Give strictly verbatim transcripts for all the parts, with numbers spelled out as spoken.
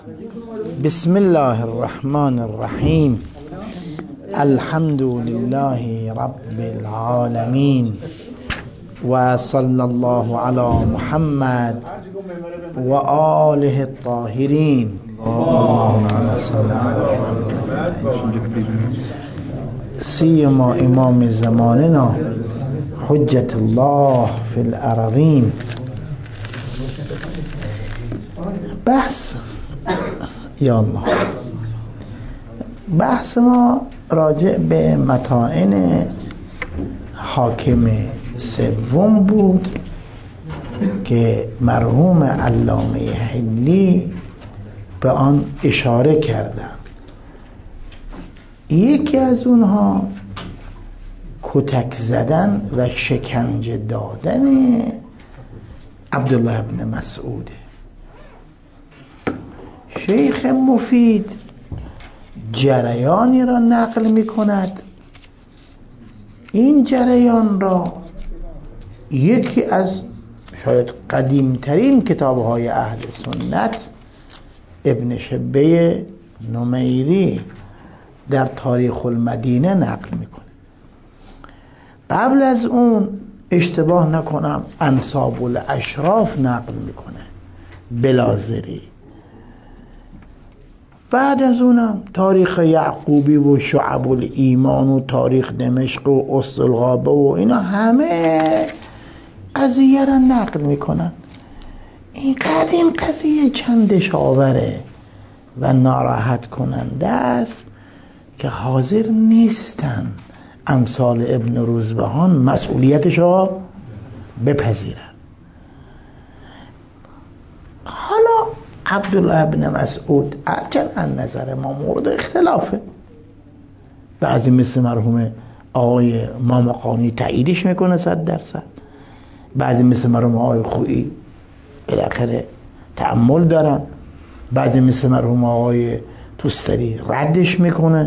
بسم الله الرحمن الرحیم. الحمد لله رب العالمین و صلی الله علی محمد و آله الطاهرین. سیما امام زماننا حجت الله فی الارضین. بحث یا الله بحث ما راجع به متاعن حاکم سوم بود که مرحوم علامه حلی به آن اشاره کردن. یکی از اونها کتک زدن و شکنجه دادن عبدالله ابن مسعوده. شیخ مفید جریانی را نقل می کند. این جریان را یکی از شاید قدیمترین کتاب‌های اهل سنت ابن شبه نمیری در تاریخ المدینه نقل میکنه. قبل از اون اشتباه نکنم انساب الاشراف نقل میکنه بلازری. بعد از اونم تاریخ یعقوبی و شعب الایمان و تاریخ دمشق و اصل الغابه و اینا همه قضیه را نقل میکنن. اینقدر این قضیه چندش آوره و ناراحت کننده است که حاضر نیستن امثال ابن روزبهان مسئولیتش را بپذیرن. حالا عبدالله ابن مسعود هرچند از نظر ما مورد اختلافه، بعضی مثل مرحوم آقای مامقانی تاییدش میکنه صد درصد، بعضی مثل مرحوم آقای خویی بالاخره تأمل دارن، بعضی مثل مرحوم آقای توستری ردش میکنه.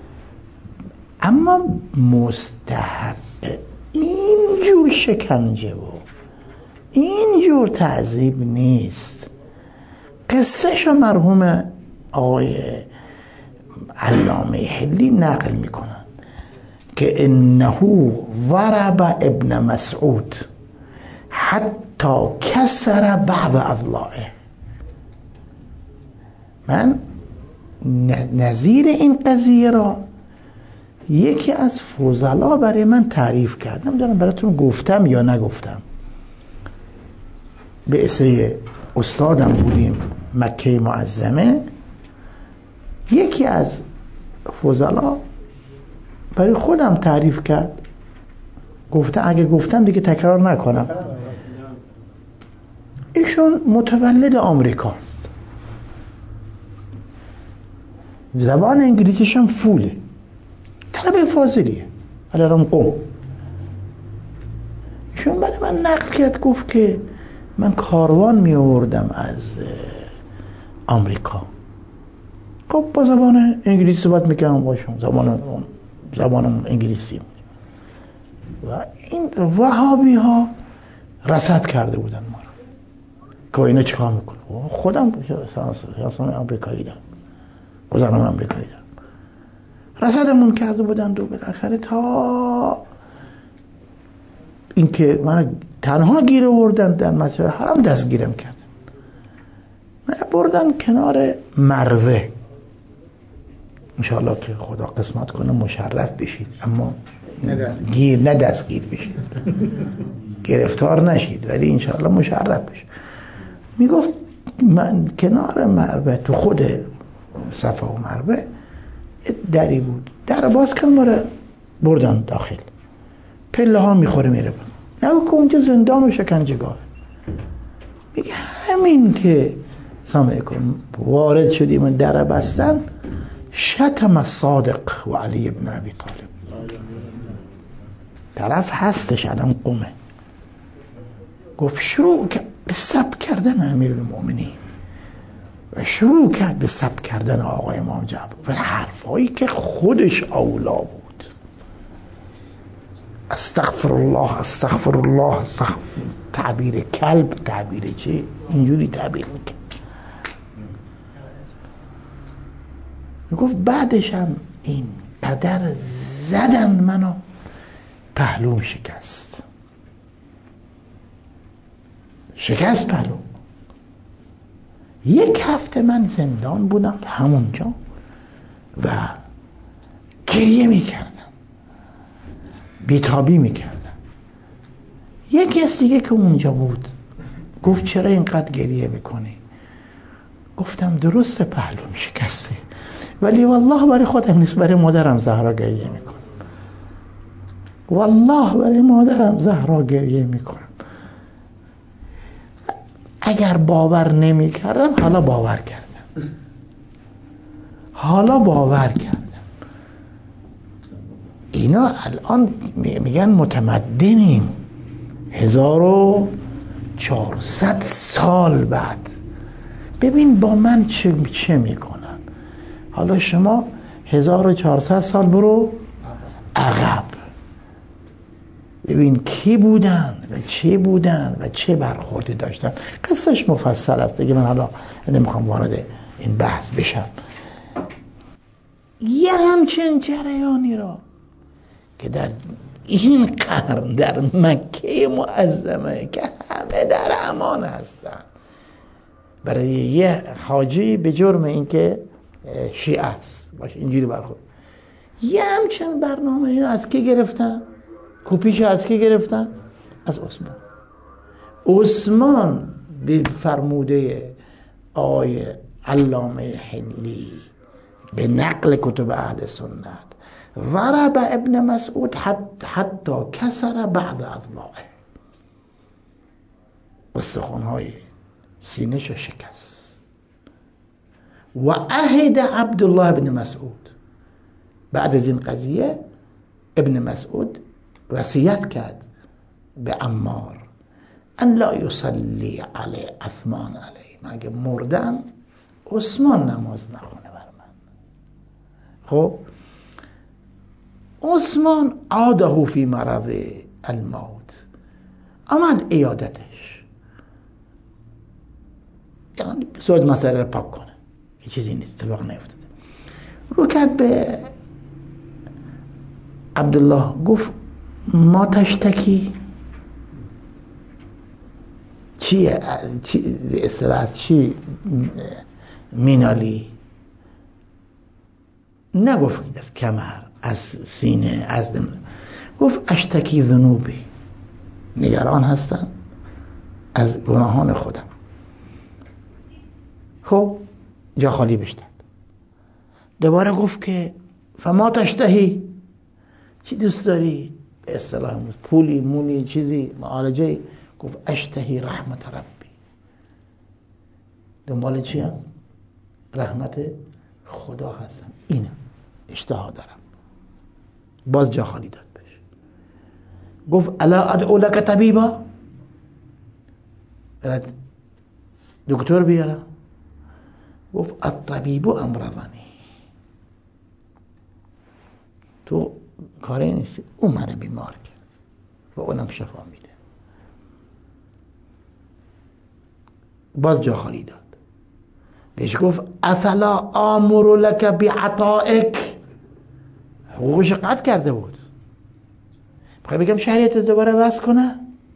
اما مستحق این جور شکنجه و این جور تعذیب نیست. قصه شو مرحوم آقای علامه حلی نقل میکنن که انه ضرب ابن مسعود حتی کسر بعض اضلاعه. من نظیر این قضیه را یکی از فضلا برای من تعریف کرد. نمیدونم براتون گفتم یا نگفتم. به اسه استادم بودیم مکه معظمه، یکی از فضلا برای خودم تعریف کرد. گفتم اگه گفتم دیگه تکرار نکنم. ایشون متولد آمریکاست، زبان انگلیسیش هم فوله، طلبه فاضلیه علارم قم. ایشون برای من نقل کرد، گفت که من کاروان می آوردم از آمریکا، خب با زبان انگلیسی صحبت میکردم باشم، زبان زبان انگلیسی. و این وهابی ها رصد کرده بودن ما رو که اینا چیکار میکنه. خودم سیاستم آمریکایی دارم، گذرنامه آمریکایی دارم. رصدمون کرده بودن و بالاخره تا اینکه من تنها گیر آوردن در مسجد حرام دستگیرم کردن. من بردن کنار مروه، انشاءالله که خدا قسمت کنه مشرف بشید، اما گیر نه دستگیر بشید، گرفتار نشید، ولی انشاءالله مشرف بشید. میگفت من کنار مروه تو خود صفا و مروه دری بود، در باز کن ماره بردن داخل، پله ها میخوره میره. نگو که اونجا زندان و شکنجهگاه. میگه همین که سامعه کن وارد شدیم و در بستن، شتم الصادق و علی ابن ابی طالب. طرف هستش الان قمه. گفت شروع کرد به سب کردن امیر المؤمنین و شروع کرد به سب کردن آقای امام جعفر و حرفایی که خودش اولا بود. استغفر الله استغفر الله استغفر. تعبیر کلب، تعبیر چه؟ اینجوری تعبیر میکنه. میگفت بعدش هم این قدر زدن منو، پهلوم شکست شکست پهلوم. یک هفته من زندان بودم همونجا و گریه میکردم، بیتابی میکردم. یکی از دیگه که اونجا بود گفت چرا اینقدر گریه میکنی؟ گفتم درسته پهلوم شکسته، ولی والله برای خودم نیست، برای مادرم زهرا گریه میکنم. والله برای مادرم زهرا گریه میکنم. اگر باور نمیکردم حالا باور کردم، حالا باور کردم. اینا الان میگن متمدنیم، هزار و چهارصد سال بعد. ببین با من چه چه میکنن. حالا شما هزار و چهارصد سال برو عقب، ببین کی بودن و چه بودن و چه برخوردی داشتن. قصهش مفصل است دیگه، من حالا نمیخوام وارد این بحث بشم. یه همچین جریانی را که در این قرن در مکه معظمه که همه در امان هستن، برای یه حاجی به جرم اینکه شیعه است باشه اینجوری برخورد، یه همچین برنامه اینو از کی گرفتن؟ کپیشو از کی گرفتن؟ از عثمان. عثمان به فرموده آقای علامه حلی به نقل کتب اهل سنت ضرب ابن مسعود حتی, حتی کسر بعض اضلاعه، استخوان‌های سینه‌شو شکست. و عهد عبدالله ابن مسعود، بعد از این قضیه ابن مسعود وصیت کرد به عمار ان لا یصلی علی عثمان علیه، مگه مردم عثمان نماز نخونه بر من. خب عثمان عاده فی مرض الموت، آمد عیادتش، یعنی صورت مسئله رو پاک کنه، یه چیزی نیست، اتفاق نیفتاده. رو کرد به عبدالله گفت ما تشتکی چیه؟ چی اصطلاح از چی مینالی؟ نگفت از کمر، از سینه، از دم. گفت اشتکی ذنوبی، نگران هستم از گناهان خودم. خب جا خالی بشتن. دوباره گفت که فما تشتهی، چی دوست داری؟ به اصطلاح پولی مولی چیزی معالجه؟ گفت اشتهی رحمت ربی، دنبال چی هم؟ رحمت خدا هستم، اینم اشتها دارم. باز جا خالی داد بهش. گفت الا ادعو لک طبیبا، برات دکتر بیارم؟ گفت الطبیب امرضنی، تو کاری نیستی، اون منو بیمار کرد و اونم شفا میده. باز جا خالی داد بهش. گفت افلا آمر لک بعطائک، حقوقش قطع کرده بود. بخوای بگم شهریت دوباره وضع کنه؟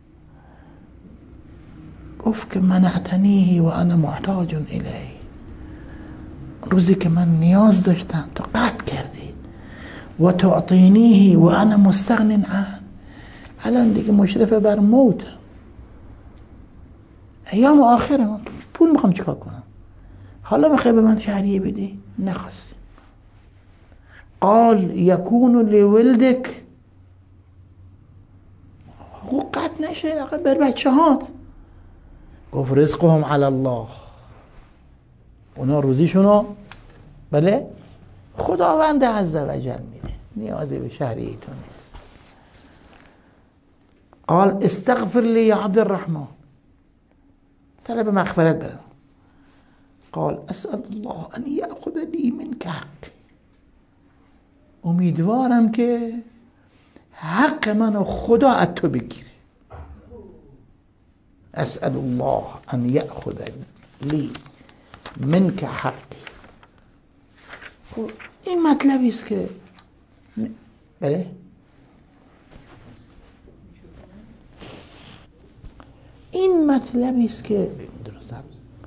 گفت که منعتنیه و انا محتاج الیه، روزی که من نیاز داشتم تو قطع کردی، و تعطینیه و انا مستغن عنه، الان دیگه مشرف بر موت، ایام آخره، من پول میخوام چیکار کنم؟ حالا میخوای به من شهریه بدی؟ نخواستی. قال یکون لولدک، حقوق قطع نشه بر بچه هات. گفت رزقهم علی الله، اونا روزیشونو بله خداوند عزوجل میده، نیازی به شهریه تو نیست. قال استغفر لی یا عبدالرحمن، طلب مغفرت برم. قال اسأل الله ان یأخذ لی منک حق، امیدوارم که حق منو خدا از تو بگیره. اسأل الله ان یأخذ لی منک حق، این مطلبی است که بله این مطلبی است که درست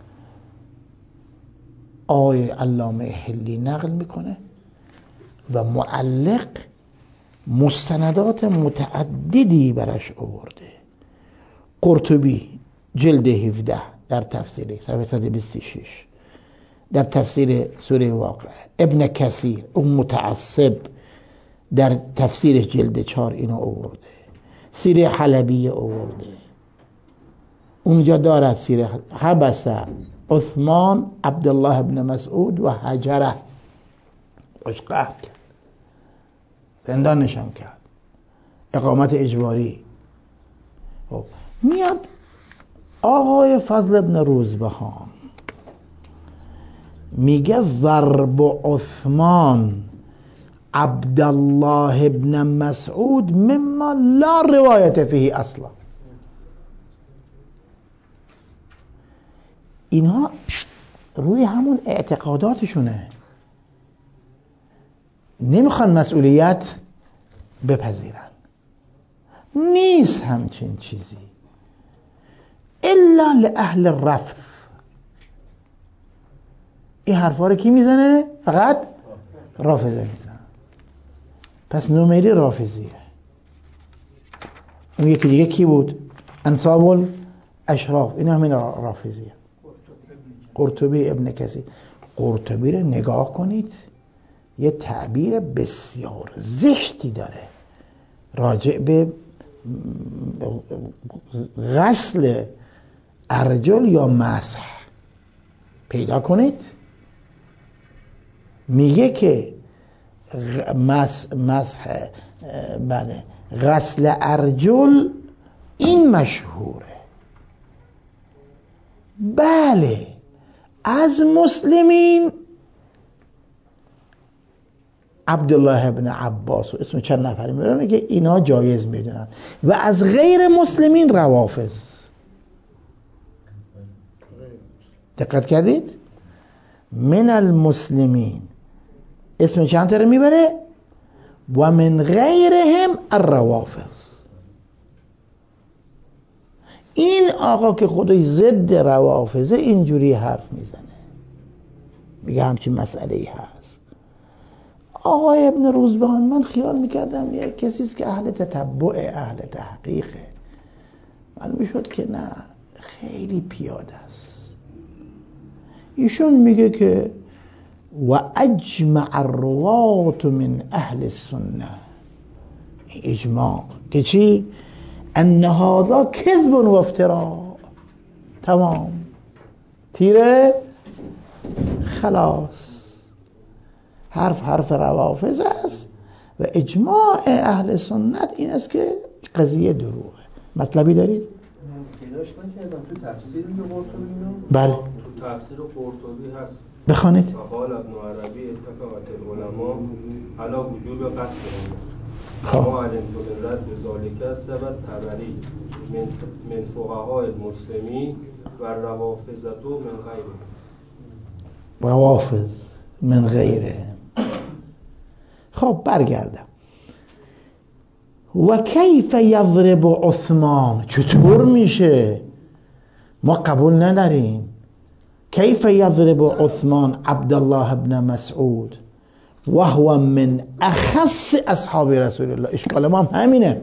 آقای علامه حلی نقل میکنه و معلق مستندات متعددی برش آورده. قرطبی جلد هفده در تفسیر صفحه صد و بیست و شش در تفسیر سوره واقعه، ابن کثیر اون متعصب در تفسیر جلد چهار اینو آورده، سیره حلبی آورده اونجا دارد سیره حبس عثمان عبدالله ابن مسعود و هجره باش قهر کرد، زندان نشان کرد، اقامت اجباری. خب میاد آقای فضل ابن روزبهان میگه ضرب عثمان عبدالله ابن مسعود مما لا روایت فیه اصلا. اینها روی همون اعتقاداتشونه، نمیخوان مسئولیت بپذیرن. نیست همچین چیزی الا لأهل الرفض. این حرفا رو کی میزنه؟ فقط رافضه میزنه. پس نومیری رافضیه. اون یکی دیگه کی بود؟ انصاب الاشراف، این همین رافضیه. قرطبی ابن کثیر. قرطبی رو نگاه کنید، یه تعبیر بسیار زشتی داره راجع به غسل ارجل یا مسح. پیدا کنید میگه که مسح, مسح بله غسل ارجل این مشهوره. بله از مسلمین عبدالله ابن عباس و اسم چند نفری میبرن که اینا جایز میدونن و از غیر مسلمین روافض. دقت کردید؟ من المسلمین اسم چند تا میبره و من غیرهم الروافض. این آقا که خودش ضد روافضه اینجوری حرف میزنه، میگه همچین مسئله ای هست. آقای ابن روزبهان من خیال میکردم یه کسیست که اهل تتبع، اهل تحقیقه، من میشد که نه، خیلی پیاده است. ایشون میگه که و اجمع الروات من اهل السنه، اجماع که چی؟ ان هذا کذب و افتراء. تمام، تیره خلاص، حرف حرف روافض است و اجماع اهل سنت این است که قضیه دروغه. مطلبی دارید؟ پیداش نکردم تو تفسیر قرطبی اینو؟ بله تو تفسیر قرطبی هست، بخوانید. قال ابن عربی اتفقت العلماء على وجوب قصد خب ما علم تو رد ذالک سبب تبری من من فقهاء المسلمین و روافضتو من غیره. روافض من غیره. خب برگردم. و کیف یضرب عثمان، چطور میشه؟ ما قبول نداریم. کیف یضرب عثمان عبدالله ابن مسعود و هو من اخص اصحاب رسول الله. اشکال ما هم همینه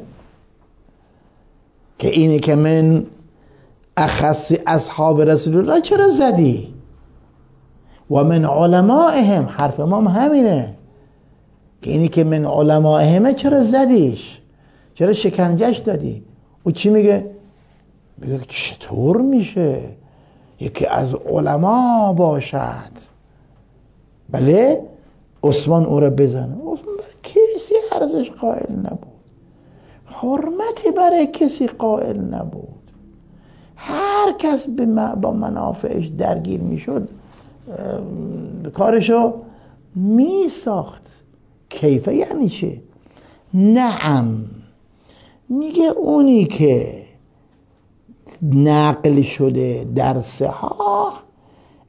که اینه که من اخص اصحاب رسول الله چرا زدی؟ و من علمائهم، حرف ما هم همینه که اینی که من علمائهم چرا زدیش؟ چرا شکنجهش دادی؟ او چی میگه؟ میگه چطور میشه یکی از علما باشد بله عثمان او را بزنه؟ عثمان برای کسی ارزش قائل نبود، حرمتی برای کسی قائل نبود. هر کس با منافعش درگیر میشد کارشو میساخت. کیفه یعنی چه؟ نعم، میگه اونی که نقل شده در صحاح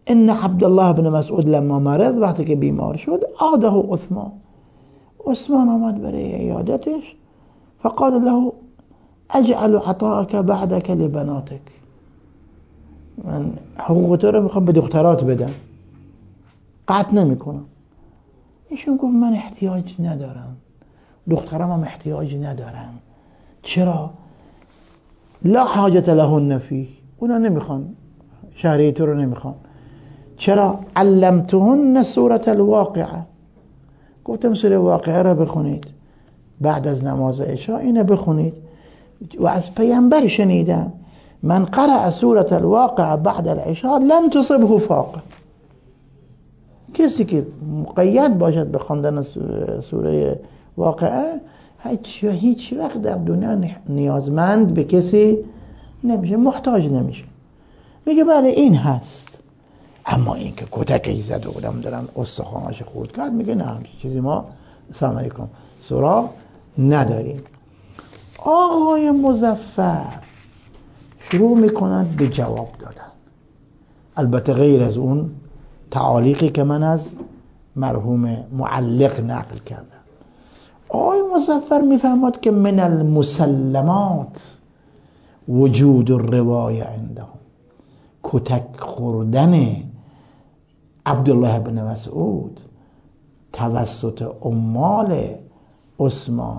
ان عبدالله بن مسعود لما مرض، وقتی که بیمار شد، عاده عثمان عثمان آمد برای عیادتش، فقال له اجعل عطاءك بعدك لبناتك، من حقوق تو رو میخوام به دخترات بدم، قطع نمی کنم. ایشون گفت من احتیاج ندارم، دخترم هم احتیاج ندارم. چرا؟ لا حاجت لهن فیه، اونا نمیخوان، شهریه تو رو نمیخوان. چرا؟ علمتهن سورة الواقعه، گفتم سوره واقعه را بخونید بعد از نماز عشاء، اینه بخونید. و از پیامبر شنیدم من قرأ سورة الواقعه بعد العشاء لم تصبه فاقه، کسی که مقید باشد به خواندن سوره واقعه هیچ هیچ وقت در دنیا نیازمند به کسی نمیشه، محتاج نمیشه. میگه بله این هست، اما این که کتکش زد و بودم دارن استخوانش خورد کرد، میگه نه همچین چیزی ما سلام علیکم سراغ نداریم. آقای مظفر شروع میکنند به جواب دادن، البته غیر از اون تعالیقی که من از مرحوم معلق نقل کردم. آقای مظفر میفهمد که من المسلمات وجود الروایه عندهم، کتک خوردن عبدالله بن مسعود توسط عمال عثمان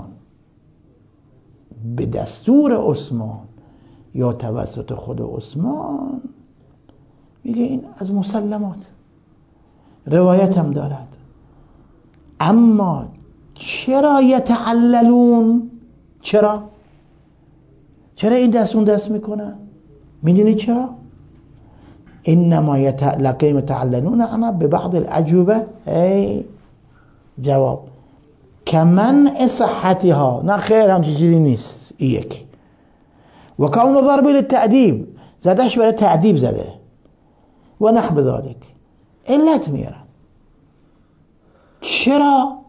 به دستور عثمان یا توسط خود عثمان، میگه این از مسلمات، روایت هم دارد. اما چرا یتعللون؟ چرا؟ چرا این دست اون دست میکنن؟ میدونی چرا؟ انما یتعلقیم تعللون انا به بعض الاجوبه، ای جواب کمن صحتها، نه خیر همچی چیزی نیست. یک و کون ضرب للتأدیب، زدش برای تعدیب زده، و نحو ذلك، علت میارن. چرا؟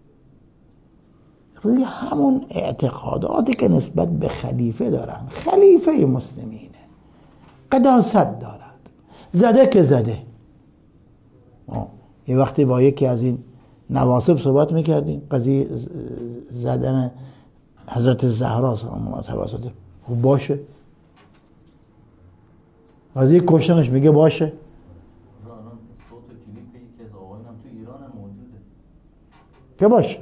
روی همون اعتقاداتی که نسبت به خلیفه دارن، خلیفه مسلمینه، قداست دارد، زده که زده. آه. یه وقتی با یکی از این نواصب صحبت میکردیم، قضیه زدن حضرت زهرا سلام الله توسط، خب باشه. قضیه کشتنش میگه باشه. که باشه.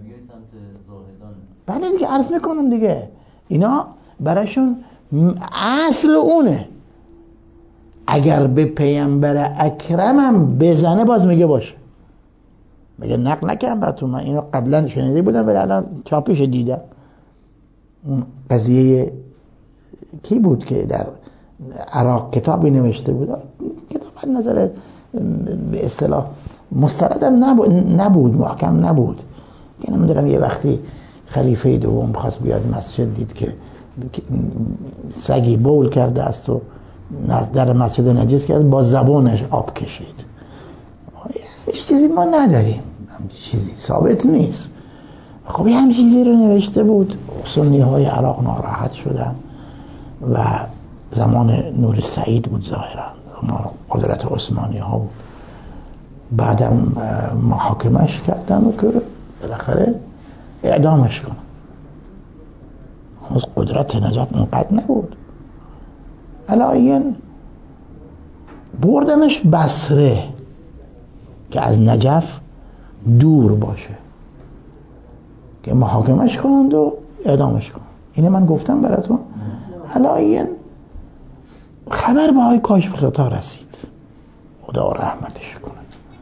بله دیگه عرض میکنم دیگه، اینا براشون اصل اونه. اگر به پیامبر اکرمم بزنه باز میگه باشه. میگه نقل نکردم براتون، من اینو قبلا شنیده بودم ولی الان چاپیش دیدم. اون قضیه کی بود که در عراق کتابی نوشته بود، کتاب از نظر به اصطلاح مستندم نبود, نبود محکم نبود، که نمیدونم یه وقتی خلیفه دوم خواست بیاد مسجد، دید که سگی بول کرده است و در مسجد نجس کرد، با زبانش آب کشید. هیچ چیزی ما نداریم، همچین چیزی ثابت نیست. خب یه همچین چیزی رو نوشته بود، سنی های عراق ناراحت شدن و زمان نور سعید بود ظاهرا، زمان قدرت عثمانی ها بود. بعدم محاکمش کردن و که بالاخره اعدامش کنن. قدرت نجات اونقدر نبود. علایین بردنش بصره که از نجف دور باشه، که محاکمش کنند و اعدامش کنند. اینه من گفتم براتون. علایین خبر به های کاشف خطا رسید، خدا رحمتش کنه.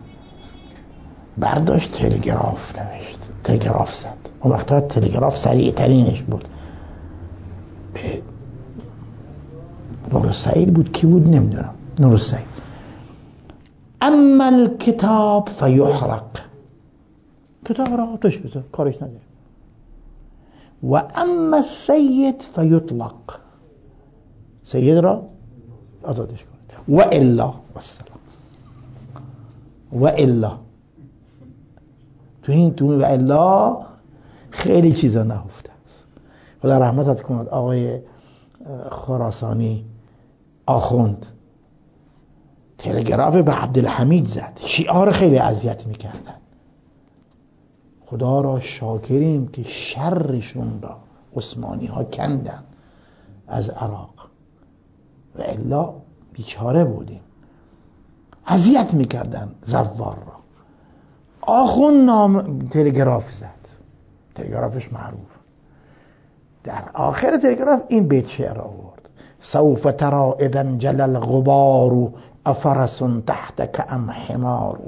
برداشت تلگراف نوشت، تلگراف زد. اون وقتا تلگراف سریع ترینش بود. به نور سعید بود، کی بود نمیدونم، نور سعید. اما الکتاب فیحرق، کتاب را آتش بزن، کارش نداره. و اما السید فیطلق، سید را آزادش کنید. و الا والسلام، و الا تو این تو و الا خیلی چیزا نهفته است. خدا رحمتت کند آقای خراسانی آخوند، تلگراف به عبدالحمید زد، شیعه خیلی اذیت میکردن. خدا را شاکریم که شرشون را عثمانی ها کندن از عراق و الا بیچاره بودیم. اذیت میکردن زوار را. آخون نام تلگراف زد، تلگرافش معروف. در آخر تلگراف این بیت شعر آورد: سوف ترى اذا انجلى الغبار افرس تحتك ام حمار.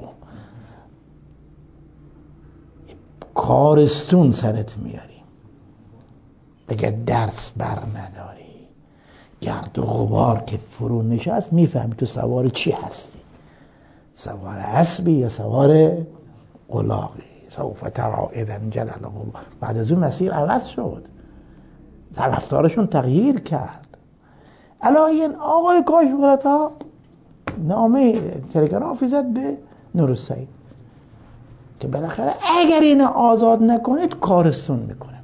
کارستون سرت میاریم اگر درس بر نداری. گرد و غبار که فرو نشست میفهمی تو سوار چی هستی، سوار اسبی یا سوار الاغی. سوف ترى اذا انجلى الغبار. بعد از اون مسیر عوض شد، رفتارشون تغییر کرد. الان آقای کاشف‌الغطا نامه تلگرافی زد به نورالسید که بالاخره اگر اینو آزاد نکنید کارستون میکنم.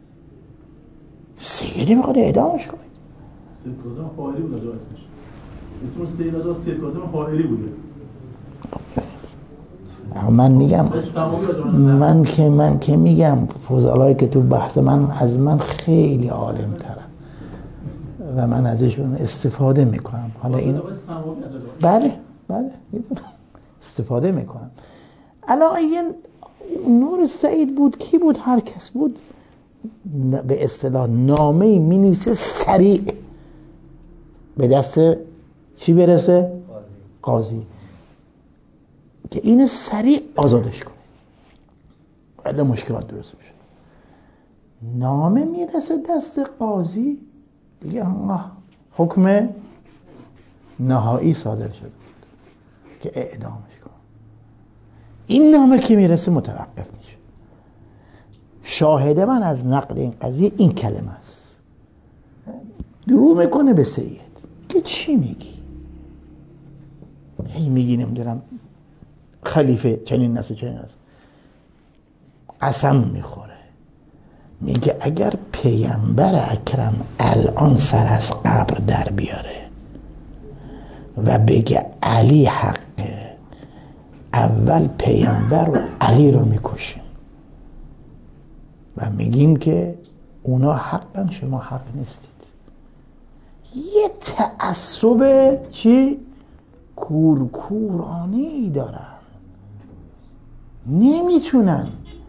سیدی میخواد اعدامش کنید. سید کاظم فاعلی بود اجازه اسمش. اسمش سید اجازه سید کاظم فاعلی بوده. من میگم من که من که میگم فضلایی که تو بحث من از من خیلی عالم ترن و من ازشون استفاده میکنم. حالا این بله بله میدونم استفاده میکنم. الان این نورالسید بود، کی بود، هر کس بود، به اصطلاح نامه مینیسه سریع به دست چی برسه؟ قاضی، که اینو سریع آزادش کنه ولی مشکلات درست میشه. نامه میرسه دست قاضی دیگه حکم نهایی صادر شده بود که اعدامش کن. این نامه که میرسه متوقف میشه. شاهد من از نقل این قضیه این کلمه است. درو میکنه به سید که چی میگی؟ هی میگی نمیدونم خلیفه چنین نسه چنین نسه. قسم میخوره میگه اگر پیامبر اکرم الان سر از قبر در بیاره و بگه علی حقه، اول پیامبر و علی رو میکشیم و میگیم که اونا حقن شما حق نیستید. یه تعصب چی؟ کورکورانه‌ای دارن، نمیتونن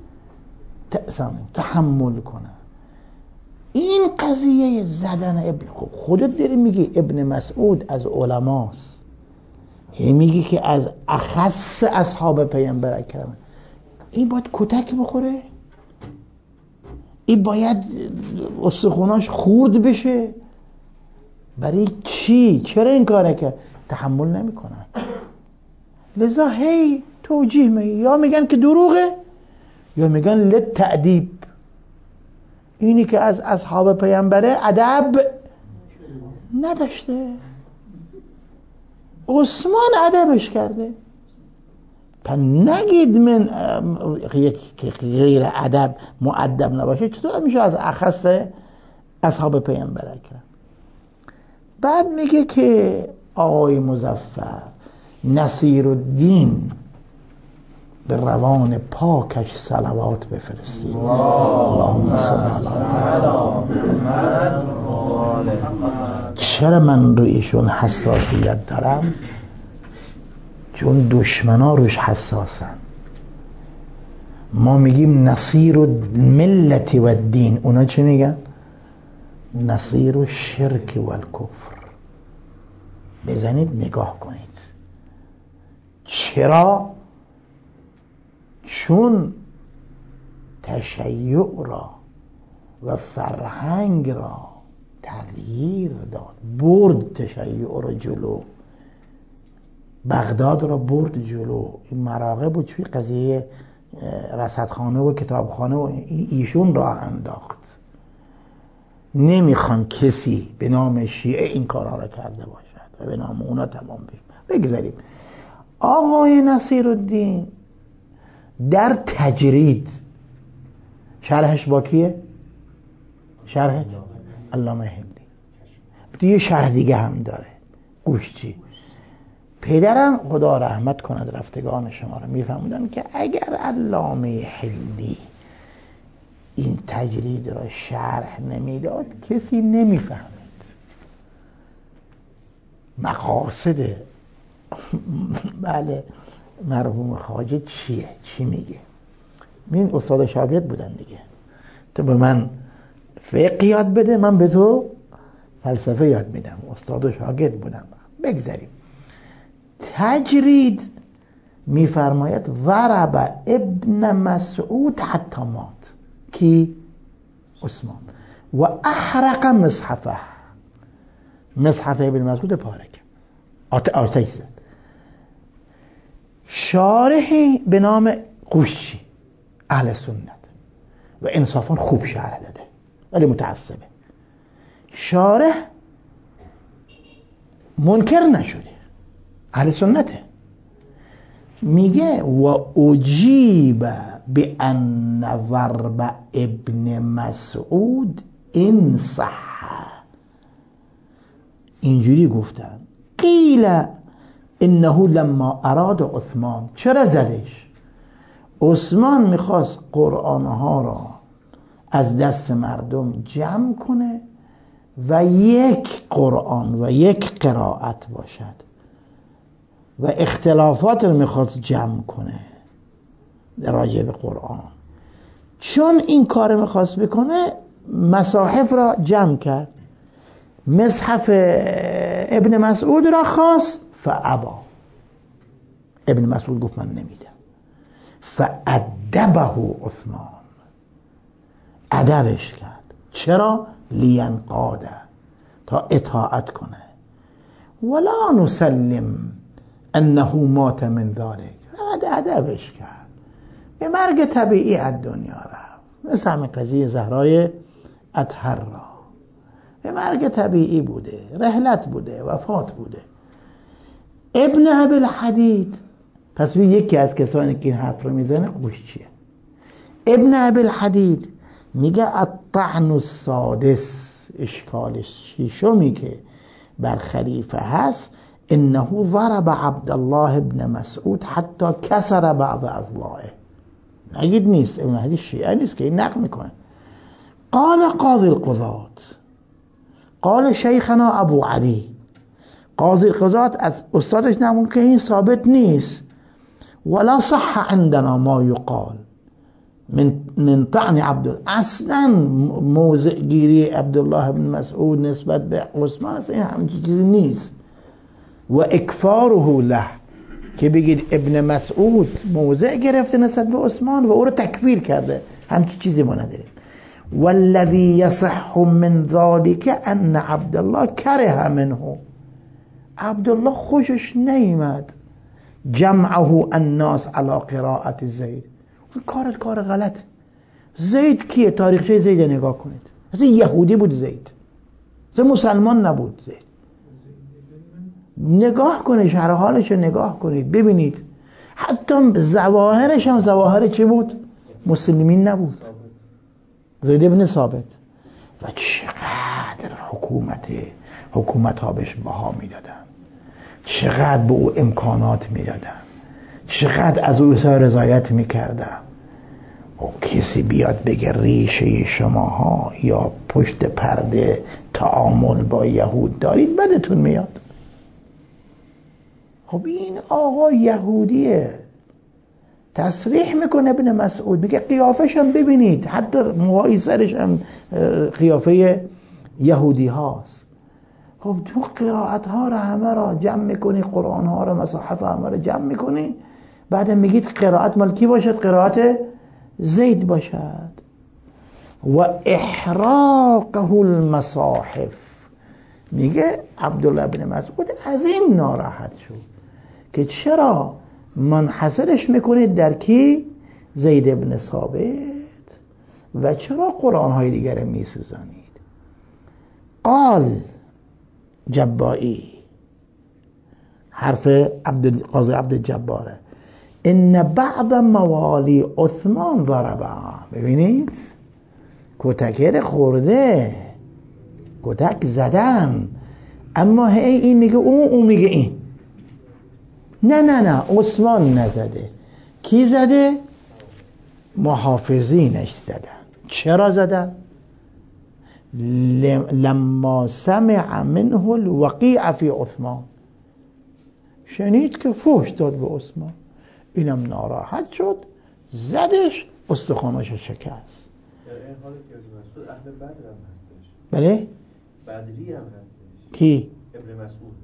تحمل کنن این قضیه زدن ابن. خب خودت داری میگی ابن مسعود از علماست، یعنی میگی که از اخص اصحاب پیامبر اکرم. این باید کتک بخوره، این باید استخوناش خورد بشه. برای چی؟ چرا این کاره که تحمل نمیکنن؟ لذا هی توجیه میگه، یا میگن که دروغه یا میگن للتأدیب. اینی که از اصحاب پیامبره ادب نداشته، عثمان ادبش کرده. پس نگید من یک غیر ادب مؤدب نباشه. چطور میشه از اخص اصحاب پیامبر اکرم؟ بعد میگه که آقای مظفر نصیر الدین به روان پاکش صلوات بفرستی. اللهم صل علی محمد. چرا من روی ایشون حساسیت دارم؟ چون دشمنا روش حساسن. ما میگیم نصیر الملت و الدین، اونا چی میگن؟ نصیر الشرک و الکفر. بزنید نگاه کنید. چرا؟ چون تشیع را و فرهنگ را تغییر داد، برد تشیع را جلو، بغداد را برد جلو. این مراغب و چی قضیه رصدخانه و کتابخانه و ایشون را انداخت. نمیخوان کسی به نام شیعه این کارها را کرده باشد و به نام اونا تمام بشه. بگذاریم آقای نصیرالدین در تجرید شرحش با کیه؟ شرح علامه هندی. یه شرح دیگه هم داره، گوش چی؟ پدرم خدا رحمت کند رفتگان شما رو میفهمودن که اگر علامه حلی این تجرید را شرح نمیداد کسی نمیفهمید مقاصد بله مرحوم خواجه چیه، چی میگه. این استاد شاگرد بودن دیگه، تو به من فقه یاد بده من به تو فلسفه یاد میدم. استاد و شاگرد بودن. بگذاریم. تجرید میفرماید ضرب ابن مسعود حتی مات، کی؟ عثمان. و احرق مصحفه، مصحف ابن مسعود پاره کرد، آتش زد. شارحی به نام قوشی اهل سنت و انصافا خوب شرح داده ولی متعصبه. شارح منکر نشده، اهل سنته. میگه و اجیب بان ضرب ابن مسعود ان صح، اینجوری گفتن. قیل انه لما اراد عثمان، چرا زدش؟ عثمان میخواست قرآنها را از دست مردم جمع کنه و یک قرآن و یک قرائت باشد و اختلافات رو میخواست جمع کنه در راجع به قرآن. چون این کار میخواست بکنه مصاحف را جمع کرد، مصحف ابن مسعود را خواست فابا، ابن مسعود گفت من نمیدم. فادبه عثمان، ادبش کرد. چرا؟ لینقاده، تا اطاعت کنه. ولا نسلم انه مات من ذلك، ادبش کرد. به مرگ طبیعی از دنیا رفت، مثل همین قضیه زهرای اطهر را، به مرگ طبیعی بوده، رحلت بوده، وفات بوده. ابن ابی الحدید، پس یکی از کسانی که این حرف رو میزنه قوشچیه. ابن ابی الحدید میگه الطعن السادس، اشکال ششمی که بر خلیفه هست، انه ضرب عبدالله ابن مسعود حتی کسر بعض اضلاعه. نگید نیست، ابن حدید شیعه نیست که این نقل میکنه. قال قاضی القضات، قال شیخنا ابو علی، قاضی القضات از استادش نمون که این ثابت نیست. ولا صح عندنا ما یقال من من طعن عبد، اصلا موضع گیری عبدالله بن مسعود نسبت به عثمان اصلا این همچین چیزی نیست. و اکفاره له، که بگید ابن مسعود موضع گرفته نسبت به عثمان و او رو تکفیر کرده، همچین چیزی ما نداریم. والذی یصح من ذلك ان عبدالله کره منه، عبدالله خوشش نیامد جمعه الناس على قراءت زید. اون کار کار غلط. زید کیه؟ تاریخچه زید نگاه کنید، اصلا یهودی بود زید، اصلا مسلمان نبود زید. نگاه کنید، شرح حالش رو نگاه کنید ببینید، حتی ظواهرش هم ظواهر چی بود؟ مسلمین نبود. زید ابن ثابت. و چقدر حکومت حکومت ها بهش بها میدادن، چقدر به او امکانات میدادن، چقدر از او رضایت میکردن. او کسی بیاد بگه ریشه شماها یا پشت پرده تعامل با یهود دارید بدتون میاد. خب این آقا یهودیه، تصریح میکنه ابن مسعود، میگه قیافش هم ببینید، حتی موهای سرش هم قیافه یهودی هاست. خب تو قرائت ها رو همه را جمع میکنی، قرآن ها رو، مصاحف همه را جمع میکنی، بعد میگید قرائت مال کی باشد؟ قرائت زید باشد. و احراقه المصاحف، میگه عبدالله بن مسعود از این ناراحت شد که چرا منحصرش میکنید در کی؟ زید ابن ثابت، و چرا قرآن های دیگر میسوزانید؟ قال جبائی، حرف عبد قاضی عبد جباره، ان بعض موالی عثمان ضربه. ببینید کتکر خورده، کتک زدن، اما هی این میگه اون، اون میگه این. نه نه نه عثمان نزده. کی زده؟ محافظینش زدن. چرا زدن؟ لما سمع منه الوقیع فی عثمان، شنید که فحش داد به عثمان، اینم ناراحت شد زدش، استخوانش شکست. در این حالی که ابن مسعود اهل بدر هم هستش. بله؟ بدری هم هستش. کی؟ ابن مسعود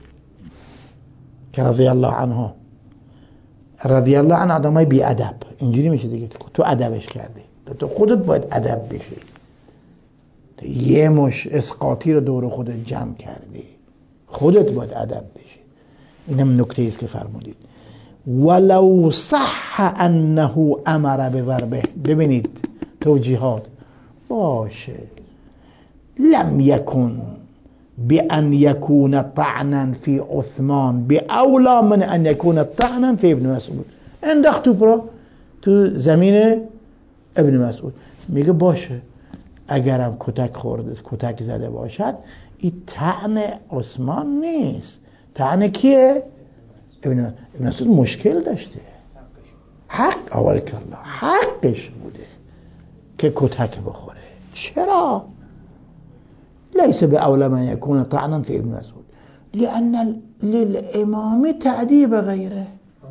که رضی الله عنه. رضی الله عنه آدمای بی ادب، اینجوری میشه دیگه، تو ادبش کردی، تو خودت باید ادب بشی. تو یه مش اسقاطی رو دور خودت جمع کردی، خودت باید ادب بشی. اینم نکته است که فرمودید. ولو صح انه امر بضربه، ببینید توجیهات باشه، لم یکن بأن يكون طعنا في عثمان بأولى من أن يكون طعنا في ابن مسعود. انداخت توپ را تو زمین ابن مسعود. میگه باشه اگرم کتک خورده، کتک زده باشد، این طعن عثمان نیست، طعن کیه؟ ابن مسعود مشکل داشته، حق آورک الله، حقش بوده که کتک بخوره. چرا؟ ليس بأولى من يكون طعنا في ابن مسعود لأن للإمام تأديب غيره.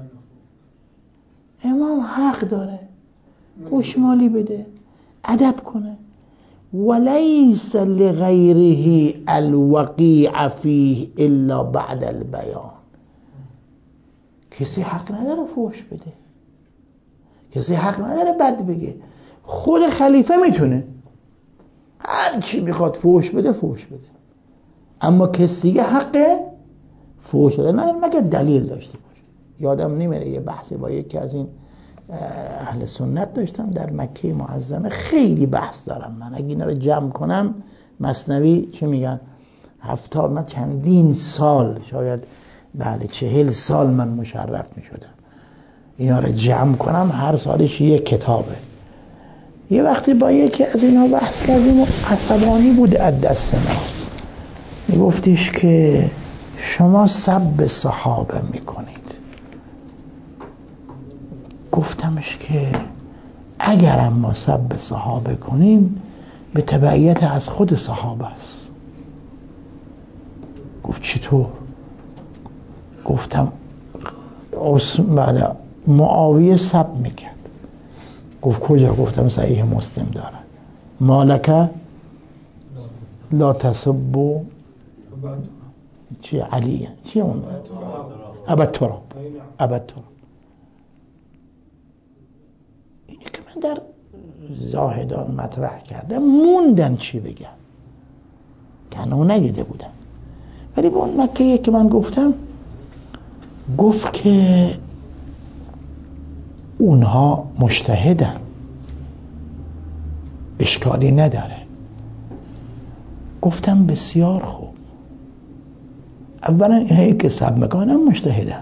امام حق داره گوشمالی بده، ادب کنه. وليس لغيره الوقيع فيه إلا بعد البيان. کسی حق نداره فحش بده، کسی حق نداره بد بگه. خود خلیفه میتونه هر چی میخواد فحش بده فحش بده، اما کسی دیگه حق فحش بده نداره مگر دلیل داشته باشه. یادم نمیره یه بحثی با یکی از این اهل سنت داشتم در مکه معظمه، خیلی بحث دارم من، اگه اینا رو جمع کنم مثنوی چه میگن هفتاد، من چندین سال، شاید بله چهل سال من مشرف میشدم، اینا رو جمع کنم هر سالش یک کتابه. یه وقتی با یکی از اینا بحث کردیم و عصبانی بود از دست ما، میگفتیش که شما سب صحابه میکنید. گفتمش که اگر ما سب صحابه کنیم به تبعیت از خود صحابه است. گفت چطور؟ گفتم بله معاویه سب میکرد. گفت کجا؟ گفتم صحیح مسلم داره، مالک لا تسبو چی علیه چی اون ابد تراب ابد تراب. اینی که من در زاهدان مطرح کردم، موندن چی بگم که اونو ندیده بودم. ولی به اون مکه که من گفتم، گفت که اونها مجتهدن، اشکالی نداره. گفتم بسیار خوب، اولا اینهایی که سب میکنن مجتهدن،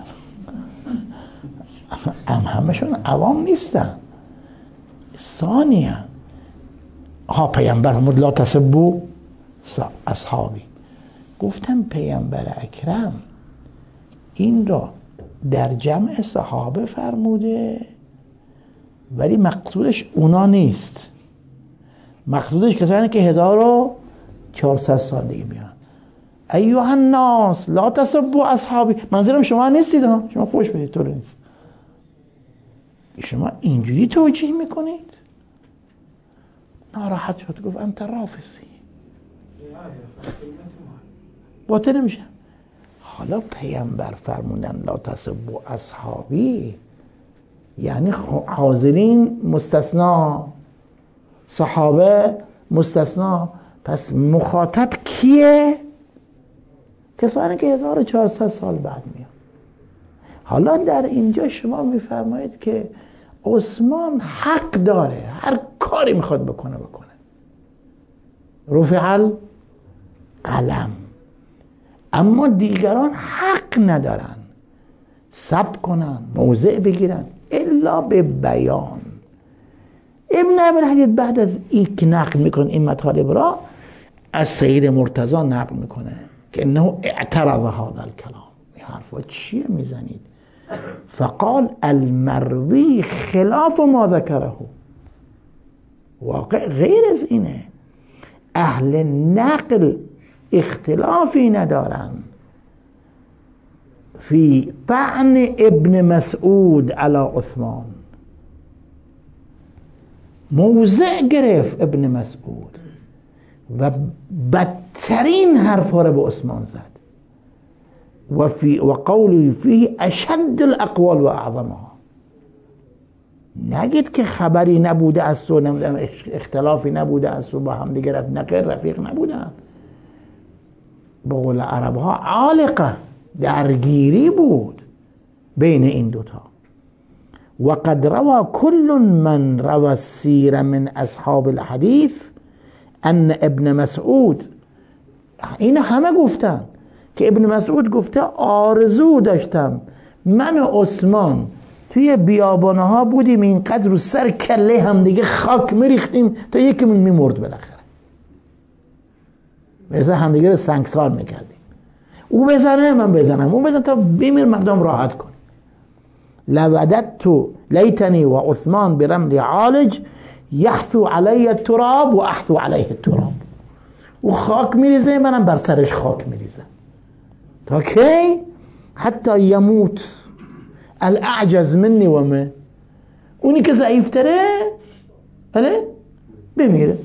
هم همشون عوام نیستن. ثانیا ها پیامبر فرمود لا تسبوا اصحابی. گفتم پیامبر اکرم این را در جمع صحابه فرموده، ولی مقصودش اونا نیست، مقصودش کسانی که هزار و چهارصد سال دیگه میان. ایها الناس لا تسبوا اصحابی، منظورم شما نیستید ها، شما فوش بدید، طور نیست. شما اینجوری توجیه میکنید. ناراحت شد، گفت انت رافضی، باطل نمیشه. حالا پیامبر فرمودن لا تسبوا اصحابی، یعنی حاضرین مستثنا، صحابه مستثنا. پس مخاطب کیه؟ کسانی که هزار و چهارصد سال بعد میان. حالا در اینجا شما میفرمایید که عثمان حق داره، هر کاری میخواد بکنه بکنه. رفع القلم، اما دیگران حق ندارن سب کنن، موضع بگیرن الا به بیان. ابن ابی الحدید بعد از این که نقل میکنه این مطالب را، از سید مرتضی نقل میکنه که انه اعترض هذا الكلام. این حرفا چیه میزنید؟ فقال المروی خلاف ما ذکره، واقع غیر از اینه. اهل نقل اختلافی ندارن فی طعن ابن مسعود علی عثمان. موضع گرفت ابن مسعود و بدترین حرفا رو به عثمان زد و فی و قولی فیه اشد الاقوال و اعظمها. نگید که خبری نبوده از تو، نمیدونم اختلافی نبوده از تو، با هم دیگه رفت نقل رفیق نبودن. به قول عرب ها عالقه، درگیری بود بین این دوتا. و قد روى كل من روى السیر من اصحاب الحدیث ان ابن مسعود، این همه گفتن که ابن مسعود گفته آرزو داشتم من و عثمان توی بیابانه ها بودیم اینقدر رو سر کله هم دیگه خاک میریختیم تا یکیمون میمرد بالاخره، مثلا هم دیگه رو سنگسار میکردیم، او بزنه من بزنم، او بزنه تا بمیر مردم راحت کن. لوددت لیتنی و عثمان برمل عالج یحثو علی التراب و احثو علیه التراب. او خاک میریزه منم بر سرش خاک میریزم تا کی؟ حتی یموت الاعجز منی و من، اونی که ضعیفتره بله بمیره.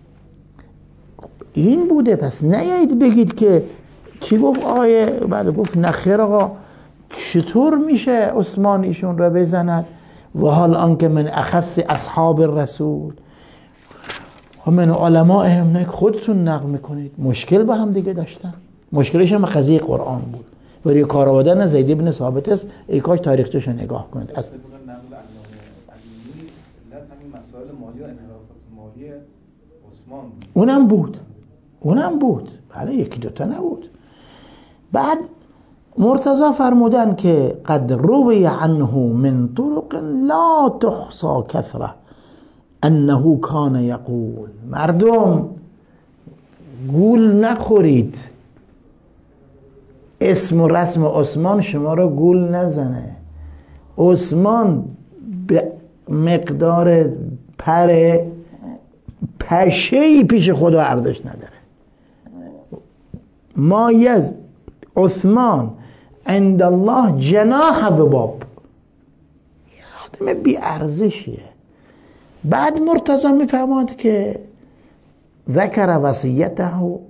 این بوده. پس نیایید بگید که چی گفت آقای بعد گفت نخیر آقا چطور میشه عثمان ایشون رو بزند و حال آنکه من اخص اصحاب الرسول و من علمائهم، خودتون نقل میکنید. مشکل با هم دیگه داشتن، مشکلش هم قضیه قرآن بود. ولی کار آوردن زید بن ثابت است. ای کاش تاریخچه‌شو نگاه کنید. از اونم بود اونم بود بله، یکی دوتا نبود. بعد مرتضی فرمودن که قد روی عنه من طرق لا تحصى كثره انه کان یقول. مردم گول نخورید، اسم و رسم عثمان شما رو گول نزنه. عثمان به مقدار پر پشه‌ای پیش خدا ارزش نداره. ما یز عثمان عند الله جناح ذباب، آدم بی ارزشیه. بعد مرتضی میفهمد که ذکر وصیته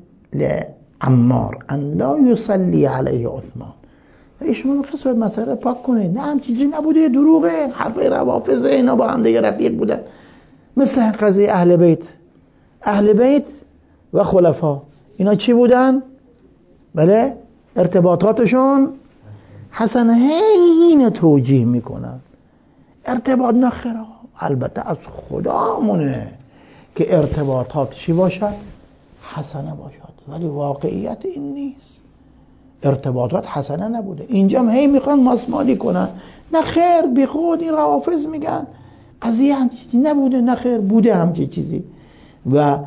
لعمار ان لا یصلی علیه عثمان. شما میخواست مسئله پاک کنید، نه هم چیزی نبوده، دروغه، حرف روافض، اینا با هم دیگه رفیق بودن. مثل قضیه اهل بیت، اهل بیت و خلفا اینا چی بودن؟ بله ارتباطاتشون حسن. هین توجیه میکنن ارتباط نخیره، البته از خدامونه که ارتباطات چی باشد؟ حسنه باشد، ولی واقعیت این نیست. ارتباطات حسنه نبوده. اینجا هم هی میخوان ماسمالی کنن، نه خیر بی خود این روافض میگن قضیه هم چیزی نبوده، نه خیر بوده همچی چیزی. و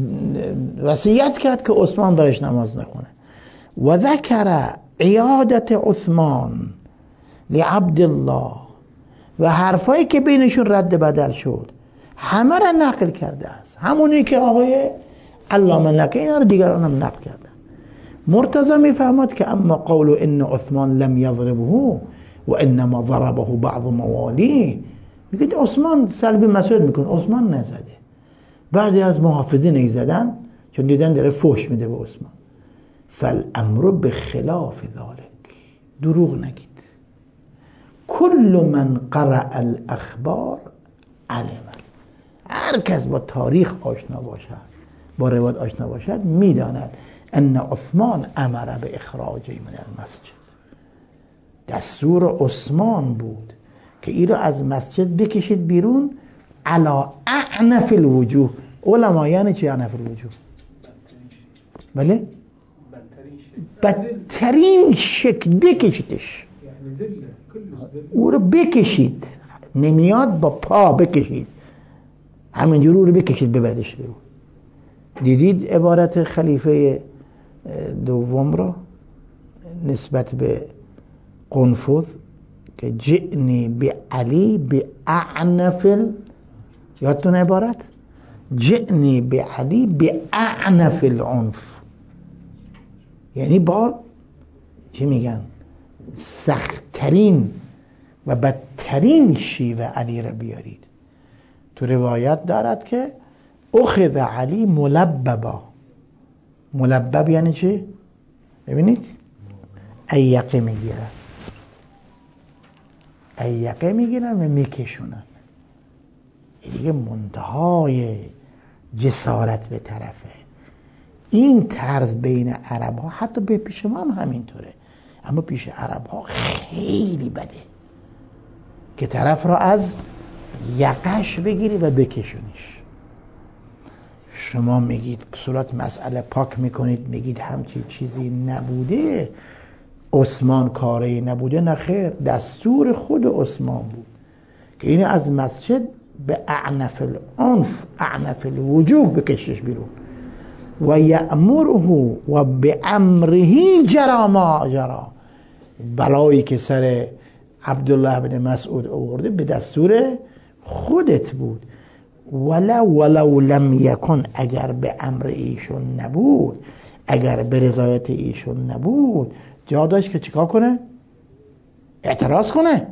وصیت کرد که عثمان برش نماز نخونه. و ذکر عیادت عثمان لعبدالله و حرفایی که بینشون رد بدل شد همه را نقل کرده است، همونی که آقای علامه نقل اینا رو دیگران هم نقل کردن. مرتضی میفهمد که اما قول ان عثمان لم یضربه و انما ضربه بعض موالیه، میگه عثمان سلب مسعود میکنه، عثمان نزده. بعضی از محافظین ایزدن چون دیدن داره فحش میده به عثمان. فالامر بخلاف ذلك، دروغ نگید. کل من قرأ الاخبار علم، هر کس با تاریخ آشنا باشد، با روایت آشنا باشد، میداند ان عثمان امر به اخراج من المسجد. دستور عثمان بود که این رو از مسجد بکشید بیرون. علا اعنف الوجوه. علما یعنی چی اعنف الوجوه؟ بله بدترین شکل بکشیدش، او رو بکشید، نمیاد با پا بکشید، همینجور او رو بکشید ببردش بیرون. دیدید عبارت خلیفه دوم را نسبت به قنفذ که جئنی به علی به اعنفل، یادتون عبارت جئنی به علی به اعنف العنف، یعنی با چی میگن سختترین و بدترین شیوه علی را بیارید. تو روایت دارد که اخذ علی ملببا. ملبب یعنی چی؟ ببینید ایقه میگیرن، ایقه میگیرن و میکشونن. دیگه منتهای جسارت به طرفه. این طرز بین عرب ها حتی به پیش ما هم همینطوره، اما پیش عرب ها خیلی بده که طرف را از یقش بگیری و بکشونیش. شما میگید صورت مسئله پاک میکنید، میگید همچی چیزی نبوده، عثمان کاری نبوده. نه خیر، دستور خود عثمان بود که این از مسجد به اعنف العنف، اعنف الوجوه بکشش بیرون. و یأمره و به امره جرا ما جرا. بلایی که سر عبدالله بن مسعود آورده به دستور خودت بود. ولو ولو لم یکن، اگر به امر ایشون نبود، اگر به رضایت ایشون نبود، جا داشت که چیکار کنه؟ اعتراض کنه.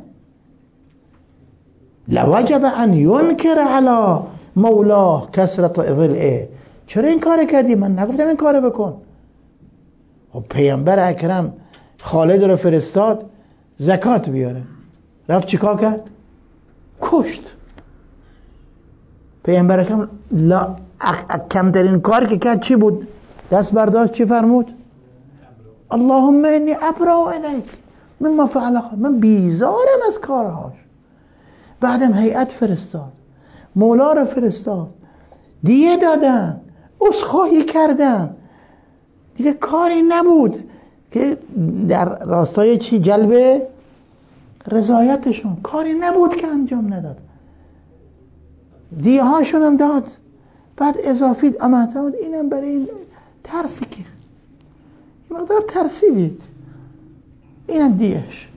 لوجب ان ینکر علی مولاه کثرت ضلعه. چرا این کار کردی؟ من نگفتم این کار بکن. خب پیامبر اکرم خالد رو فرستاد زکات بیاره، رفت چیکار کرد؟ کشت. پیامبر اکرم لا کمترین کار که کرد چی بود؟ دست برداشت چی فرمود؟ اللهم انی ابرأ الیک مما فعل. من بیزارم از کارهاش. بعدم هیئت فرستاد، مولا رو فرستاد، دیه دادن، عذرخواهی کردن، دیگه کاری نبود که در راستای چی جلب رضایتشون، کاری نبود که انجام نداد. دیه هاشون هم داد، بعد اضافی امانت بود. اینم برای این ترسی که این مقدار ترسیدید، اینم دیهش.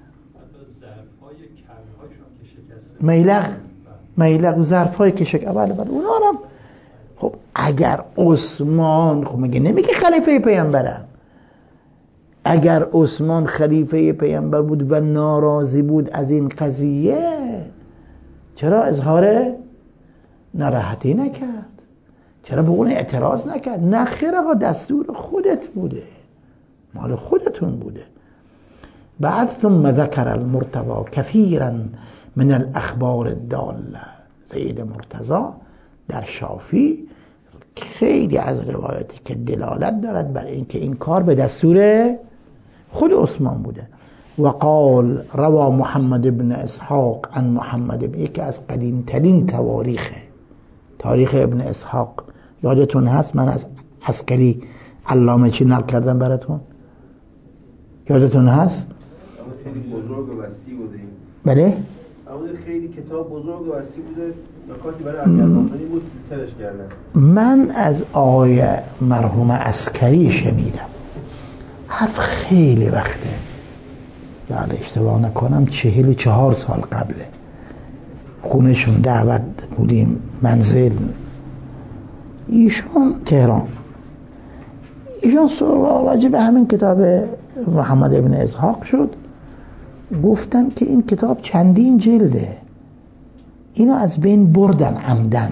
میلق میلق ظرف های که شکست، بله بله اونا هم. خب اگر عثمان، خب مگه نمیگه خلیفه پیامبرم، اگر عثمان خلیفه پیامبر بود و ناراضی بود از این قضیه، چرا اظهار ناراحتی نکرد؟ چرا به اون اعتراض نکرد؟ نه خیر آقا، دستور خودت بوده، مال خودتون بوده. بعد ثم ذکر المرتضی كثيرا من الاخبار الداله. سید مرتضی در شافی خیلی از روایاتی که دلالت دارد بر اینکه این کار به دستور خود عثمان بوده. و قال روا محمد ابن اسحاق عن محمد ابن، یکی از قدیم ترین تواریخ تاریخ ابن اسحاق. یادتون هست من از عسکری علامه چی نقل کردم براتون؟ یادتون هست؟ خیلی بزرگ و وسیع بوده. بله؟ اما خیلی کتاب بزرگ و وسیع بوده، نکاتی برای امیرالمومنین بود ترش کردن. من از آقای مرحوم عسکری شنیدم، حرف خیلی وقته، بله اشتباه نکنم چهل و چهار سال قبله، خونشون دعوت بودیم، منزل ایشون تهران. ایشون راجع به همین کتاب محمد ابن اسحاق شد، گفتن که این کتاب چندین جلده، اینو از بین بردن عمدن،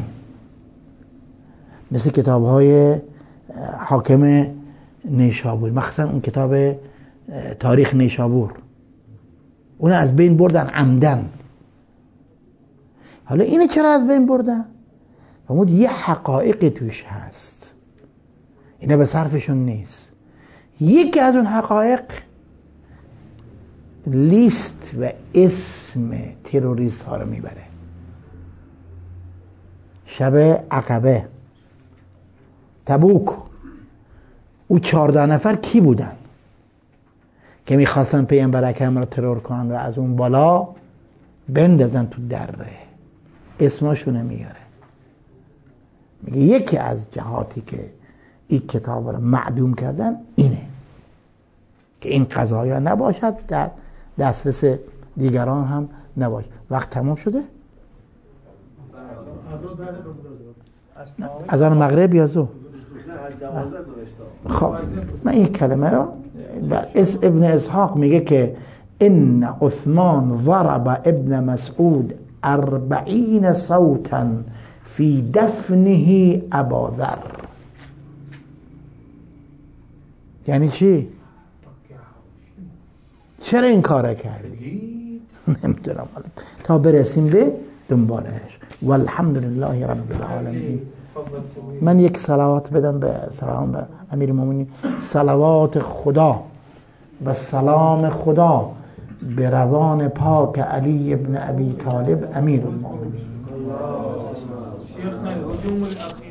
مثل کتاب های حاکم نیشابور، مخصوصا اون کتاب تاریخ نیشابور، اونو از بین بردن عمدن. حالا اینو چرا از بین بردن؟ فرمود یه حقایق توش هست، اینا به صرفشون نیست. یکی از اون حقایق لیست و اسم تروریست ها رو میبره. شب عقبه، تبوک، او چهارده نفر کی بودن که میخواستن پیامبر اکرم رو ترور کنن و از اون بالا بندازن تو دره، اسماشونه میاره. میگه یکی از جهاتی که این کتاب رو معدوم کردن اینه که این قضایا نباشد در دسترس دیگران هم نباش. وقت تمام شده؟ از آن مغرب یا ظهر؟ خب من این کلمه رو اس ابن اسحاق میگه که ان عثمان ضرب ابن مسعود اربعین صوتا فی دفنه ابا ذر. یعنی چی؟ چرا این کار کردی؟ نمیدونم تا برسیم به دنبالش. والحمدلله رب العالمین. من یک صلوات بدم به سلام به امیر المومنین. صلوات خدا و سلام خدا به روان پاک علی ابن ابی طالب امیر المومنین.